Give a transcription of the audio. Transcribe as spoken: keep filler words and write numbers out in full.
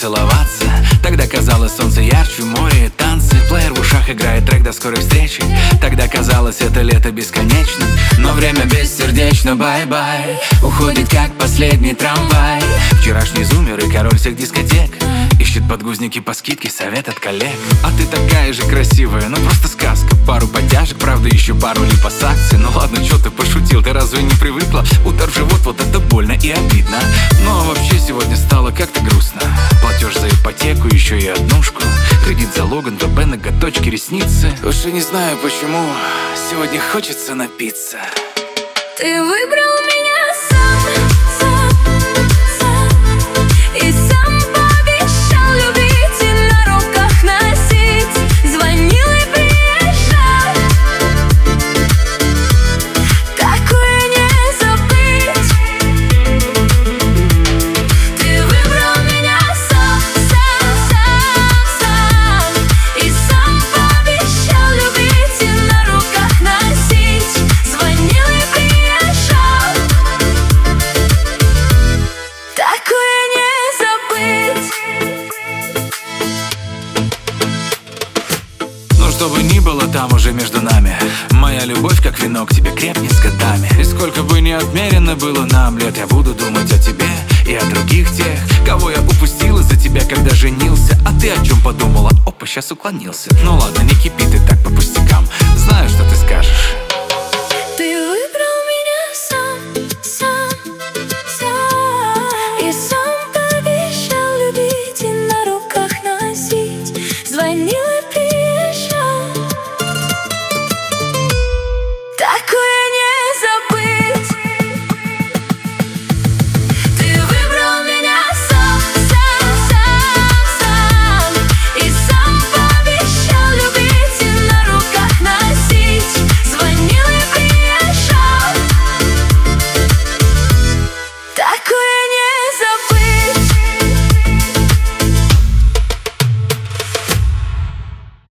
целоваться. Тогда казалось, солнце ярче, море и танцы. Плеер в ушах играет трек до скорой встречи. Тогда казалось, это лето бесконечно. Но время бессердечно, бай-бай. Уходит как последний трамвай. Вчерашний зумер и король всех дискотек ищет подгузники по скидке, совет от коллег. А ты такая же красивая, ну просто сказка. Пару подтяжек, правда еще пару липосакций. Ну ладно, чё ты пошутил, ты разве не привыкла? Удар в живот, вот это больно и обидно. Но вообще сегодня стало как-то грустно. Платеж за ипотеку, еще и однушку. Кредит за Логан, ВБ, ноготочки, ресницы. Уж и не знаю почему, сегодня хочется напиться. Ты выбрал меня сам, сам, сам. И сам пообещал любить и на руках носить. Звонил и приезжал. Такое не забыть. Ты выбрал меня сам, сам, сам, сам. И сам пообещал любить и на руках носить. Звонил и приезжал. Такое не забыть. Но что бы ни было там уже между нами, моя любовь как вино к тебе крепнет с годами. И сколько бы ни отмерено было нам лет, я буду думать о тебе и о других тех, кого я упустил из-за тебя, когда женился. А ты о чем подумала? Опа, сейчас уклонился. Ну ладно, не кипи ты так по пустякам. Знаю, что ты скажешь.